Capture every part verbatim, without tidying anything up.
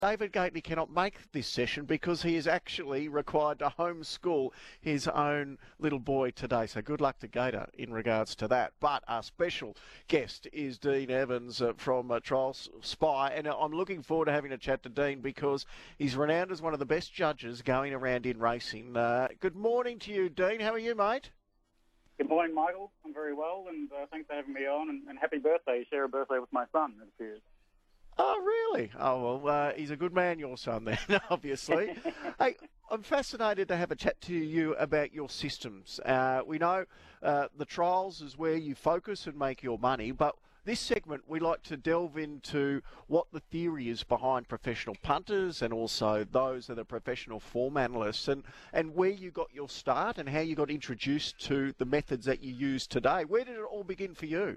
David Gately cannot make this session because he is actually required to homeschool his own little boy today. So good luck to Gator in regards to that. But our special guest is Dean Evans uh, from uh, Trials Spy, and I'm looking forward to having a chat to Dean because he's renowned as one of the best judges going around in racing. Uh, good morning to you, Dean. How are you, mate? Good morning, Michael. I'm very well, and uh, thanks for having me on, and, and happy birthday. You share a birthday with my son, it appears. Oh, really? Oh, well, uh, he's a good man, your son, then, obviously. Hey, I'm fascinated to have a chat to you about your systems. Uh, we know uh, the trials is where you focus and make your money, but this segment we like to delve into what the theory is behind professional punters and also those that are professional form analysts, and, and where you got your start and how you got introduced to the methods that you use today. Where did it all begin for you?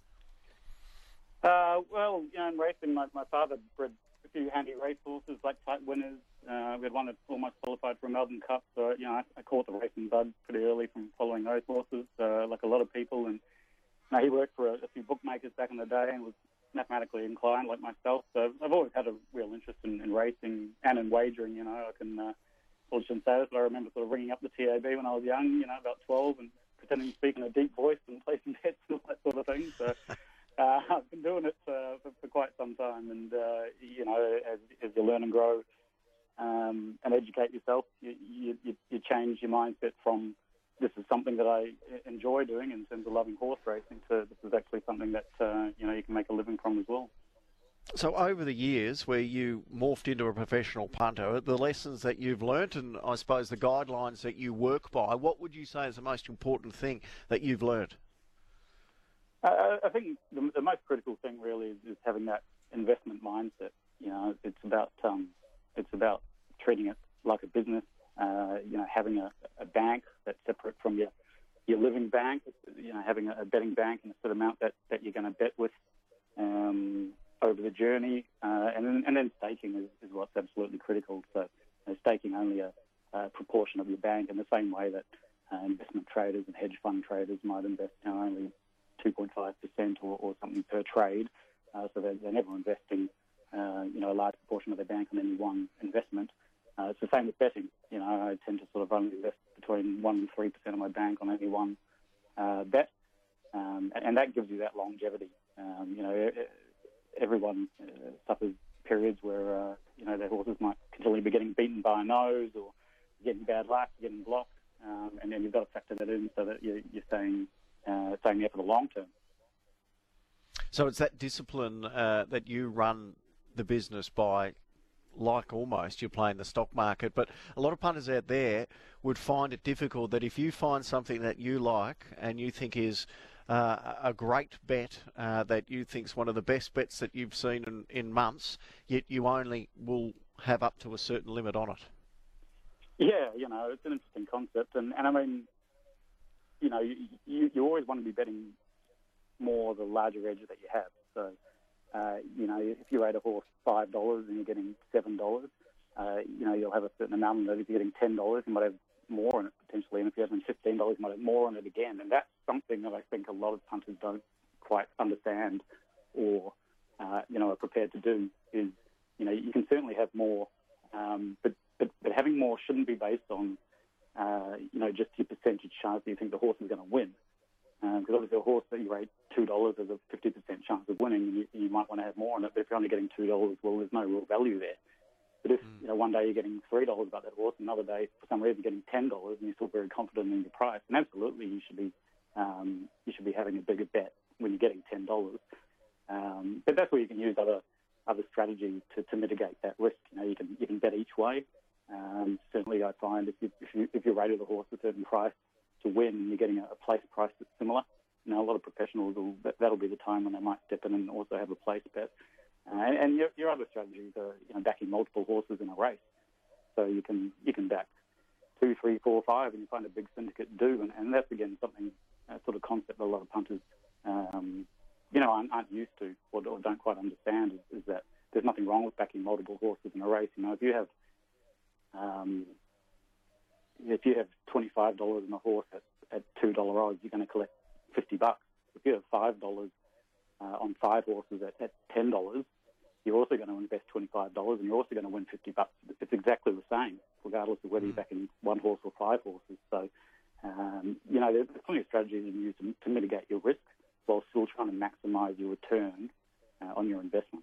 Uh, well, you know, in racing, my, my father bred a few handy race horses, black type winners. Uh, we had one that almost qualified for a Melbourne Cup, so, you know, I, I caught the racing bug pretty early from following those horses, uh, like a lot of people. And you know, he worked for a, a few bookmakers back in the day and was mathematically inclined like myself. So I've always had a real interest in, in racing and in wagering, you know. I can, uh, well, I shouldn't say this, but I remember sort of ringing up the T A B when I was young, you know, about twelve, and pretending to speak in a deep voice and placing bets and all that sort of thing. So Uh, I've been doing it uh, for, for quite some time, and uh, you know, as, as you learn and grow um, and educate yourself, you, you, you change your mindset from this is something that I enjoy doing in terms of loving horse racing to this is actually something that uh, you know you can make a living from as well. So over the years where you morphed into a professional punter, the lessons that you've learnt and I suppose the guidelines that you work by, what would you say is the most important thing that you've learnt? Uh, I think the, the most critical thing really is, is having that investment mindset. You know, it's about um, it's about treating it like a business. Uh, you know, having a, a bank that's separate from your your living bank. You know, having a, a betting bank and a set amount that, that you're going to bet with um, over the journey, uh, and then and then staking is, is what's absolutely critical. So, you know, staking only a, a proportion of your bank in the same way that uh, investment traders and hedge fund traders might invest you know, only two point five percent or, or something per trade, uh, so they're, they're never investing, uh, you know, a large proportion of their bank on any one investment. Uh, it's the same with betting. You know, I tend to sort of only invest between one and three percent of my bank on any one uh, bet, um, and, and that gives you that longevity. Um, you know, everyone uh, suffers periods where uh, you know their horses might continually be getting beaten by a nose or getting bad luck, getting blocked, um, and then you've got to factor that in so that you're, you're staying. Uh, staying there for the long term. So it's that discipline uh, that you run the business by, like almost you're playing the stock market. But a lot of punters out there would find it difficult that if you find something that you like and you think is uh, a great bet uh, that you think is one of the best bets that you've seen in, in months, yet you only will have up to a certain limit on it. Yeah, you know, it's an interesting concept. And, and I mean, you know, you, you, you always want to be betting more the larger edge that you have. So, uh, you know, if you rate a horse five dollars and you're getting seven dollars, uh, you know, you'll have a certain amount on it. If you're getting ten dollars, you might have more on it potentially. And if you're having fifteen dollars, you might have more on it again. And that's something that I think a lot of punters don't quite understand or, uh, you know, are prepared to do is, you know, you can certainly have more, um, but, but, but having more shouldn't be based on Uh, you know, just your percentage chance that you think the horse is going to win. Because um, obviously a horse that you rate two dollars has a fifty percent chance of winning, and you, you might want to have more on it, but if you're only getting two dollars, well, there's no real value there. But if, mm. you know, one day you're getting three dollars about that horse, another day, for some reason, you're getting ten dollars, and you're still very confident in your price, and absolutely you should be um, you should be having a bigger bet when you're getting ten dollars. Um, but that's where you can use other other strategies to, to mitigate that risk. You know, you can you can bet each way. Um, certainly, I find if you if you if you rated a horse a certain price to win, and you're getting a, a place price that's similar. You know, a lot of professionals will that'll be the time when they might step in and also have a place bet. Uh, and and your, your other strategies are you know backing multiple horses in a race, so you can you can back two, three, four, five, and you find a big syndicate do, and, and that's again something a sort of concept that a lot of punters um, you know aren't, aren't used to or, or don't quite understand is, is that there's nothing wrong with backing multiple horses in a race. You know, if you have Um, if you have twenty-five dollars in a horse at, at two dollars odds, you're going to collect fifty bucks. If you have five dollars uh, on five horses at, at ten dollars, you're also going to invest twenty-five dollars and you're also going to win fifty bucks. It's exactly the same, regardless of whether you're backing one horse or five horses. So, um, you know, there's plenty of strategies you can use to, to mitigate your risk while still trying to maximise your return uh, on your investment.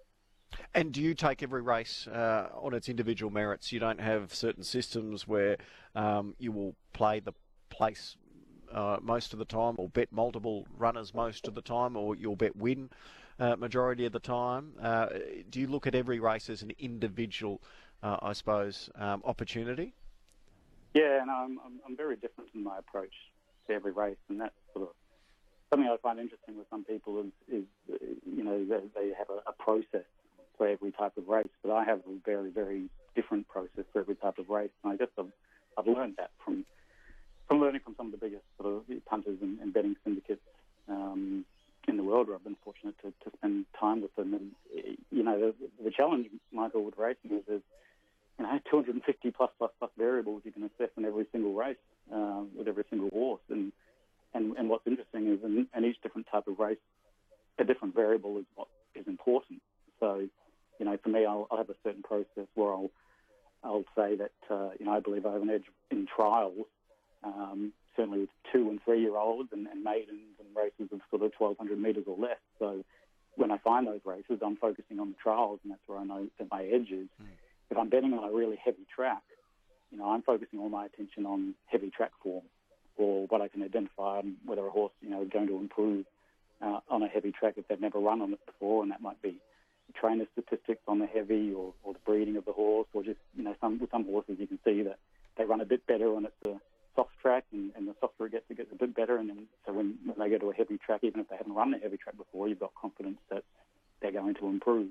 And do you take every race uh, on its individual merits? You don't have certain systems where um, you will play the place uh, most of the time, or bet multiple runners most of the time, or you'll bet win uh, majority of the time. Uh, do you look at every race as an individual, uh, I suppose, um, opportunity? Yeah, no, I'm, I'm, I'm very different in my approach to every race, and that's sort of something I find interesting with some people is, is you know, they, they have a, a process for every type of race, but I have a very, very different process for every type of race, and I guess I've, I've learned that from from learning from some of the biggest sort of punters and, and betting syndicates um, in the world, where I've been fortunate to, to spend time with them. And you know, the, the challenge, Michael, with racing is there's you know two hundred fifty plus plus plus variables you can assess in every single race uh, with every single horse, and and and what's interesting is in, in each different type of race, a different variable is what is important. So, you know, for me, I'll, I'll have a certain process where I'll I'll say that uh, you know I believe I have an edge in trials, um, certainly with two and three year olds and, and maidens and races of sort of twelve hundred metres or less. So when I find those races, I'm focusing on the trials, and that's where I know that my edge is. Mm. If I'm betting on a really heavy track, you know, I'm focusing all my attention on heavy track form, or what I can identify on whether a horse, you know, is going to improve uh, on a heavy track if they've never run on it before, and that might be trainer statistics on the heavy, or, or the breeding of the horse, or just, you know, some with some horses you can see that they run a bit better when it's a soft track, and, and the softer it gets, it gets a bit better, and then so when, when they go to a heavy track, even if they haven't run a heavy track before, you've got confidence that they're going to improve.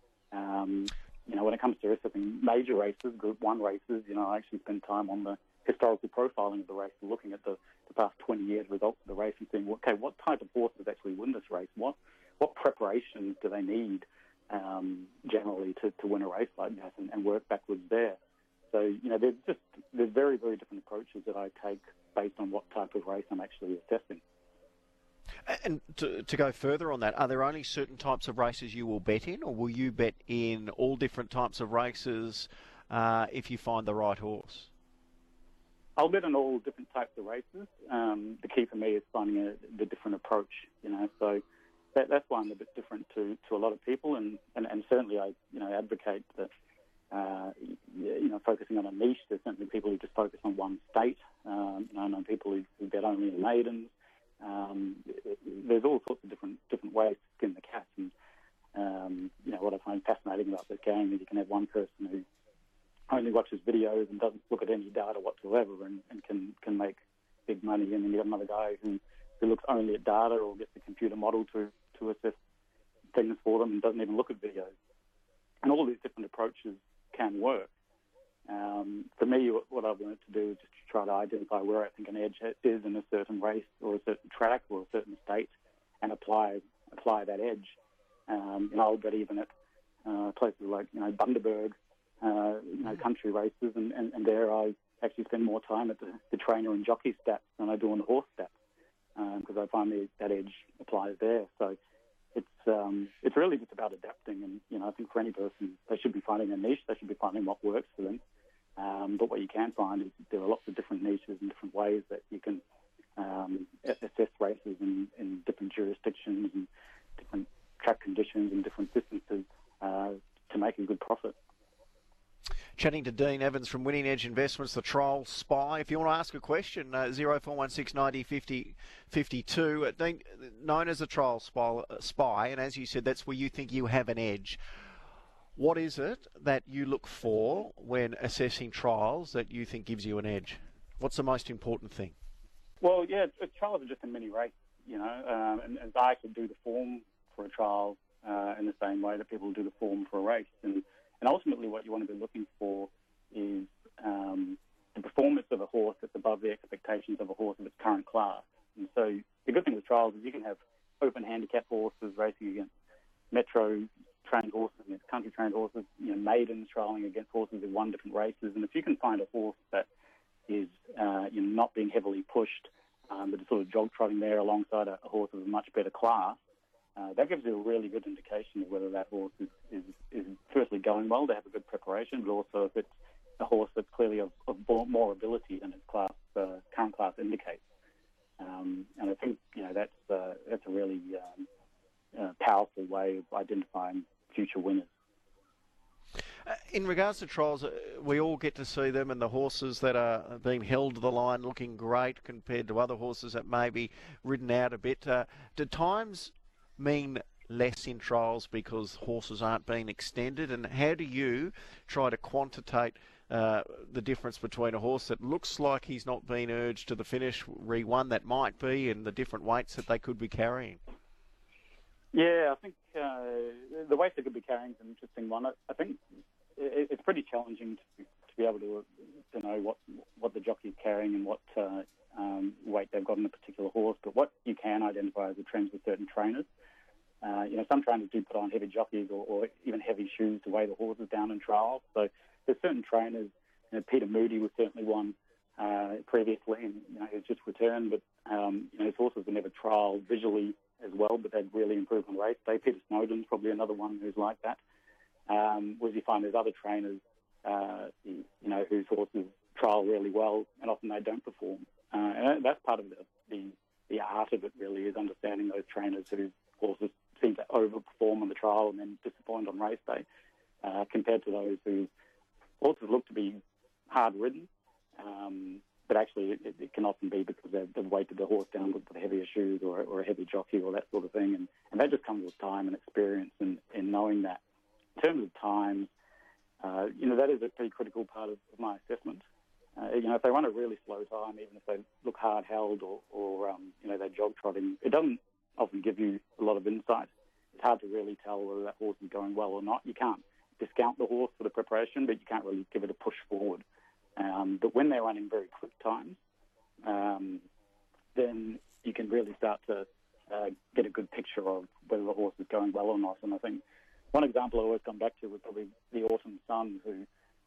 Um, you know, when it comes to assessing major races, Group One races, you know, I actually spend time on the historical profiling of the race, looking at the, the past twenty years results of the race and saying, okay, what type of horses actually win this race? What what preparations do they need um, generally to, to win a race like that, and, and work backwards there? So, you know, there's just there's very, very different approaches that I take based on what type of race I'm actually assessing. And to, to go further on that, are there only certain types of races you will bet in, or will you bet in all different types of races uh, if you find the right horse? I'll bet on all different types of races. Um, the key for me is finding a, the different approach, you know. So that, that's why I'm a bit different to, to a lot of people, and, and, and certainly I, you know, advocate that, uh, you know, focusing on a niche. There's certainly people who just focus on one state. Um, you know, I know people who, who bet only in maidens. Um, there's all sorts of different different ways to skin the cat, and um, you know, what I find fascinating about this game is you can have one person who only watches videos and doesn't look at any data whatsoever, and, and can, can make big money, and then you have another guy who, who looks only at data or gets the computer model to, to assess things for them and doesn't even look at videos. And all these different approaches can work. Um, for me, what I've learned to do is just to try to identify where I think an edge is in a certain race or a certain track or a certain state, and apply apply that edge. Um, and I'll bet even at uh, places like, you know, Bundaberg, uh, you know, country races, and, and, and there I actually spend more time at the, the trainer and jockey stats than I do on the horse stats, because um, I find the, that edge applies there. So it's um, it's really just about adapting, and, you know, I think for any person, they should be finding a niche, they should be finding what works for them. Um, but what you can find is there are lots of different niches and different ways that you can um, assess races in, in different jurisdictions and different track conditions and different distances uh, to make a good profit. Chatting to Dean Evans from Winning Edge Investments, the Trial Spy. If you want to ask a question, uh, zero four one six ninety fifty fifty-two. Uh, Dean, known as a Trial Spy, uh, spy, and as you said, that's where you think you have an edge. What is it that you look for when assessing trials that you think gives you an edge? What's the most important thing? Well, yeah, trials are just a mini race, you know, um, and, and I could do the form for a trial uh, in the same way that people do the form for a race. And, and ultimately what you want to be looking for is um, the performance of a horse that's above the expectations of a horse of its current class. And so the good thing with trials is you can have open handicap horses racing against metro trained horses against country trained horses, you know, maidens trialling against horses who won different races. And if you can find a horse that is uh, you know, not being heavily pushed, um, but is sort of jog trotting there alongside a, a horse of a much better class, uh, that gives you a really good indication of whether that horse is, is, is firstly going well to have a good preparation, but also if it's a horse that's clearly of, of more ability than its class, uh, current class indicates. Um, and I think you know that's uh, that's a really um, uh, powerful way of identifying future winners. Uh, in regards to trials, uh, we all get to see them, and the horses that are being held to the line looking great compared to other horses that may be ridden out a bit. Uh, do times mean less in trials because horses aren't being extended? And how do you try to quantitate uh, the difference between a horse that looks like he's not been urged to the finish, re one that might be, and the different weights that they could be carrying? Yeah, I think uh, the weight they could be carrying is an interesting one. I, I think it, it's pretty challenging to, to be able to to know what what the jockey's carrying and what uh, um, weight they've got in a particular horse. But what you can identify is the trends with certain trainers. Uh, you know, some trainers do put on heavy jockeys or, or even heavy shoes to weigh the horses down in trials. So there's certain trainers. You know, Peter Moody was certainly one uh, previously, and you know he's just returned. But um, you know, his horses were never trialled visually as well, but they'd really improved on race day. Peter Snowden's probably another one who's like that. Um, whereas you find there's other trainers, uh, you know, whose horses trial really well, and often they don't perform. Uh, and that's part of the, the the art of it, really, is understanding those trainers whose horses seem to overperform on the trial and then disappoint on race day, uh, compared to those whose horses look to be hard ridden. Um, But actually, it, it can often be because they've, they've weighted the horse down with heavier shoes or, or a heavy jockey or that sort of thing. And, and that just comes with time and experience and, and knowing that. In terms of times, uh, you know, that is a pretty critical part of, of my assessment. Uh, you know, if they run a really slow time, even if they look hard held or, or um, you know, they're jog trotting, it doesn't often give you a lot of insight. It's hard to really tell whether that horse is going well or not. You can't discount the horse for the preparation, but you can't really give it a push forward. Um, but when they're running very quick times, um, then you can really start to uh, get a good picture of whether the horse is going well or not. And I think one example I always come back to was probably the Autumn Sun, who,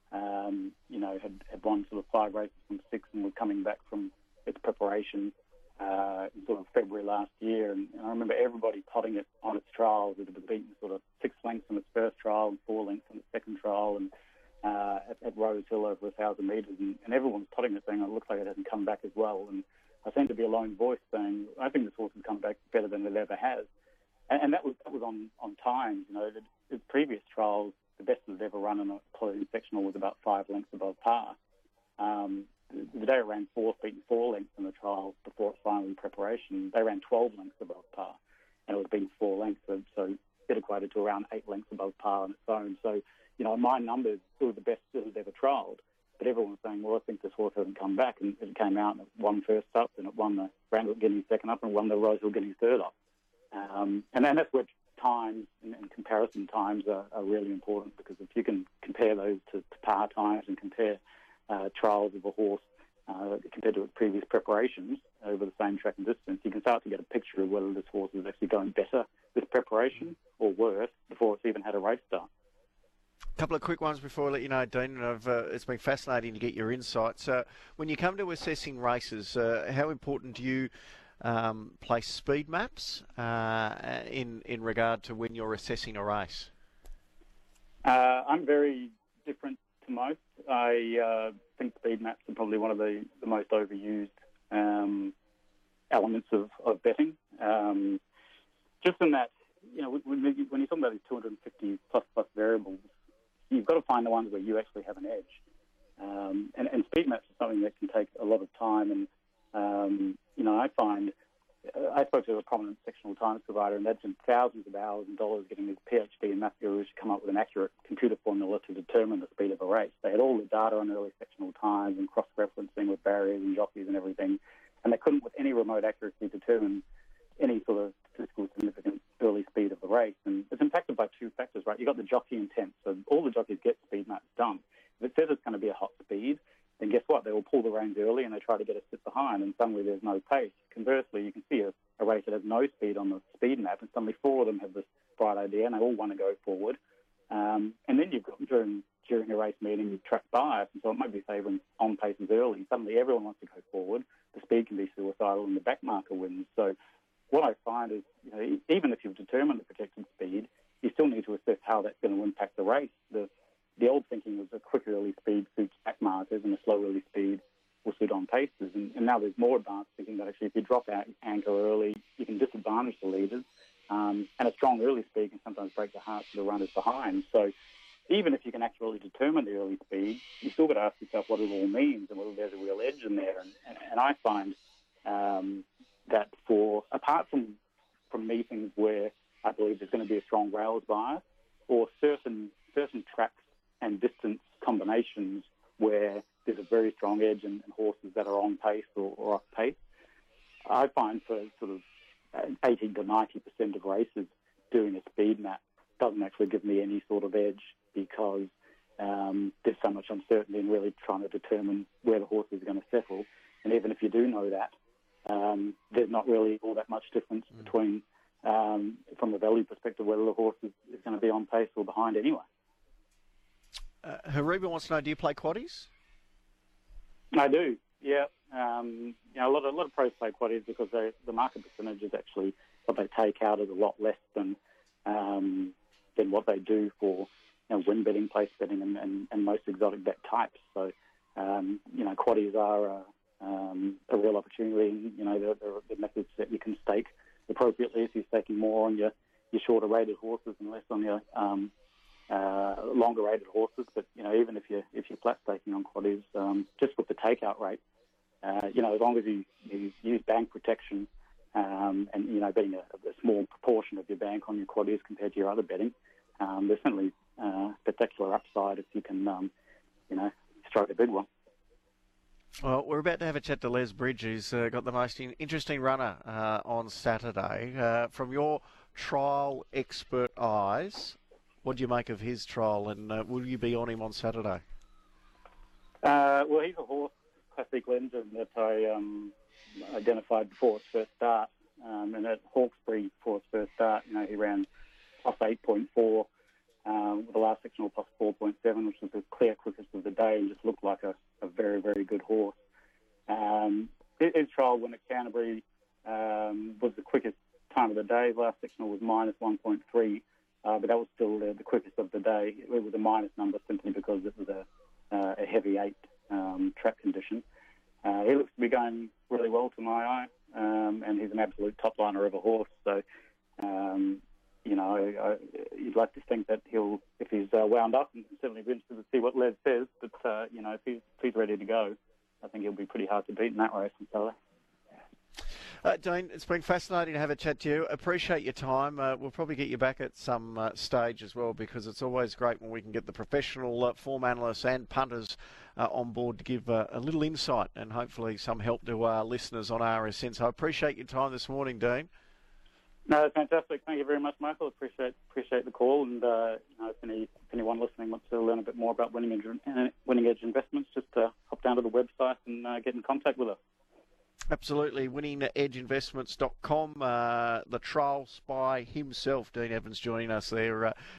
um, you know, had, had won sort of five races from six and was coming back from its preparation uh, in sort of February last year. And, and I remember everybody potting it on its trials. It had been beaten sort of six lengths in its first trial and four lengths in its second trial. And Uh, at, at Rose Hill over a thousand metres, and, and everyone's potting it saying it looks like it hasn't come back as well. And I seem to be a lone voice saying I think this horse has come back better than it ever has. And, and that was that was on on times. You know, the, the previous trials, the best it had ever run in a closed sectional was about five lengths above par. Um, the, the day it ran fourth, beaten four lengths in the trial before its final preparation, they ran twelve lengths above par, and it was beaten four lengths, so, so it equated to around eight lengths above par on its own. So, you know, my numbers, it was the best it had ever trialled. But everyone was saying, well, I think this horse hasn't come back. And it came out and it won first up, and it won the Randall Guineas second up, and won the Rose Hill Guineas third up. Um, and then that's where times and, and comparison times are, are really important, because if you can compare those to, to par times and compare uh, trials of a horse uh, compared to its previous preparations over the same track and distance, you can start to get a picture of whether this horse is actually going better with preparation or worse before it's even had a race start. A couple of quick ones before I let you know, Dean. I've, uh, it's been fascinating to get your insights. Uh, when you come to assessing races, uh, how important do you um, place speed maps uh, in in regard to when you're assessing a race? Uh, I'm very different to most. I uh, think speed maps are probably one of the, the most overused um, elements of, of betting. Um, just in that, you know, when, when you're talking about these two hundred fifty plus plus variables, you've got to find the ones where you actually have an edge. Um, and, and speed maps are something that can take a lot of time. And, um, you know, I find, uh, I spoke to a prominent sectional times provider, and they'd spent thousands of hours and dollars getting his PhD in math gurus to come up with an accurate computer formula to determine the speed of a race. They had all the data on early sectional times and cross-referencing with barriers and jockeys and everything, and they couldn't, with any remote accuracy, determine any sort of statistical significant early speed of the race. And it's impacted by two factors, right? You've got the jockey intent. So all the jockeys get speed maps done. If it says it's going to be a hot speed, then guess what? They will pull the reins early and they try to get a sit behind, and suddenly there's no pace. Conversely, you can see a, a race that has no speed on the speed map, and suddenly four of them have this bright idea and they all want to go forward. Um, and then you've got, during, during a race meeting, you track bias, and so it might be favouring on paces early. Suddenly everyone wants to go forward. The speed can be suicidal and the back marker wins. So what I find is, you know, even if you've determined race. The the old thinking was a quick early speed suits back markers and a slow early speed will suit on paces. And, and now there's more advanced thinking that actually if you drop out anchor early, you can disadvantage the leaders. Um, and a strong early speed can sometimes break the hearts of the runners behind. So even if you can actually determine the early speed, you still got to ask yourself what it all means and whether there's a real edge in there. And, and, and I find um, that for, apart from, from meetings where I believe there's going to be a strong rails bias, or certain certain tracks and distance combinations where there's a very strong edge in, in horses that are on pace or, or off pace, I find for sort of eighty to ninety percent of races, doing a speed map doesn't actually give me any sort of edge, because um, there's so much uncertainty in really trying to determine where the horse is going to settle. And even if you do know that, um, there's not really all that much difference mm. between, um, from a value perspective, whether the horse is, is going to be on pace or behind anyway. Uh, Hariba wants to know, do you play quaddies? I do, yeah. Um, you know, a lot of a lot of pros play quaddies because they, the market percentage is actually what they take out is a lot less than um, than what they do for, you know, win betting, place betting, and, and, and most exotic bet types. So, um, you know, quaddies are a, um, a real opportunity. You know, they're, they're the methods that you can stake appropriately if you're staking more on your, your shorter rated horses and less on your um, uh, longer rated horses. But you know, even if you if you're flat staking on quaddies, um, just with the takeout rate, uh, you know, as long as you, you use bank protection um, and you know betting a, a small proportion of your bank on your quaddies compared to your other betting, um, there's certainly uh, spectacular upside if you can, um, you know, strike a big one. Well, we're about to have a chat to Les Bridge, who's uh, got the most in- interesting runner uh, on Saturday. Uh, from your trial expert eyes, what do you make of his trial, and uh, will you be on him on Saturday? Uh, well, he's a horse, Classic Legend, that I um, identified before its first start. Um, and at Hawkesbury before its first start, you know, he ran plus eight point four, um, with the last sectional plus four point seven, which was the clear quickest of the day and just looked like a, a very, very good horse. Um, his trial win at Canterbury um, was the quickest time of the day. The last sectional was minus one point three, uh, but that was still the, the quickest of the day. It was a minus number simply because it was a, uh, a heavy eight um, track condition. Uh, he looks to be going really well to my eye, um, and he's an absolute top liner of a horse. So, um, you know, I, I, you'd like to think that he'll, if he's uh, wound up, and certainly be interested to see what Les says, but, uh, you know, if he's, if he's ready to go, I think he'll be pretty hard to beat in that race on Saturday. Uh, Dean, it's been fascinating to have a chat to you. Appreciate your time. Uh, we'll probably get you back at some uh, stage as well, because it's always great when we can get the professional uh, form analysts and punters uh, on board to give uh, a little insight and hopefully some help to our listeners on R S N. So I appreciate your time this morning, Dean. No, fantastic. Thank you very much, Michael. Appreciate appreciate the call. And uh, you know, if, any, if anyone listening wants to learn a bit more about Winning Edge, Winning Edge Investments, just uh, hop down to the website and uh, get in contact with us. Absolutely. winning edge investments dot com. Uh, the trial spy himself, Dean Evans, joining us there. Uh,